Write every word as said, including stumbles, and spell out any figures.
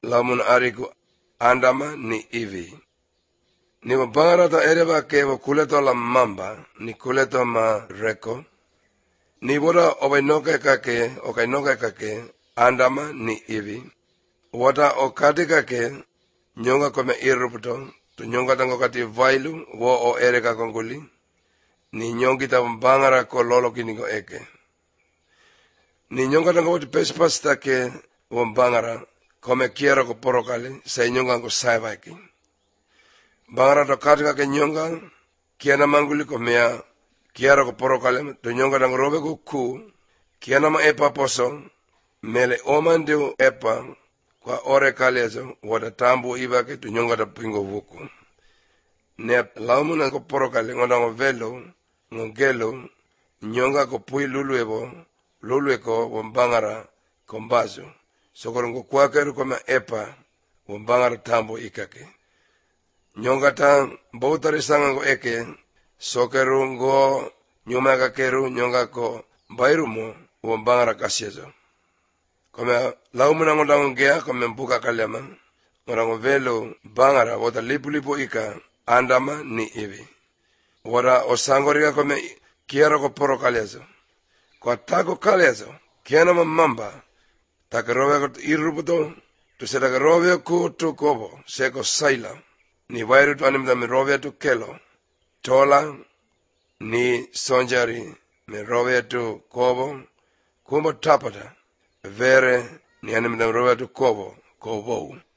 lamun ariku andama ni ivi. Ni wabangara ta ereba ke wa kuleto la mamba, ni kuleto ma reko. Ni wada obainoke kake, okainoke kake, andama ni ivi. Wada okati kake, nyonga kome iruputo, tu nyonga tango kati vailu, wo o ereka konguli. Ni nyongi ta wabangara ko lolo kiniko eke. Ni nyonga tango wati pespasta ke wabangara, kome kiera ko porokali, sa nyonga ko saibaki. Bangara to katika ke nyonga, kiana manguli ko mea, kiara ko porokale, to nyonga tango robe ko ku, kiana ma epa poso, mele omandu epa, kwa ore kalezo, wada tambu ibake, to nyonga ta pingo vuku. Ne laumu na ko porokale, ngonda ngo velo, ngongelo, nyonga ko pui luluebo, lulueko, wambangara, kombazo. Sokorongo kwakeru koma epa, wambangara tambu ikake. Nyonga ta bautari sanga ko eke, sokeru ngo nyuma kakeru nyonga ko bairumo, wambangara kasyezo. Kome laumu na ngonda ngongea, kome mbuka kalema, ngonda ngo velo, bangara, wata lipu lipu ika, andama ni ivi. Wada osangorika kome kiara ko poro kalyezo. Kwa tako kalyezo, kiana mamamba, takarowe ko iruputo, tu se takarowe ku tu kobo, seko saila, ni wairu tu animda mi rowe tu kelo, tola, ni sonjari, mi rowe tu kobo, kumbo tapata, vere, ni animda mi rowe tu kobo, kobo.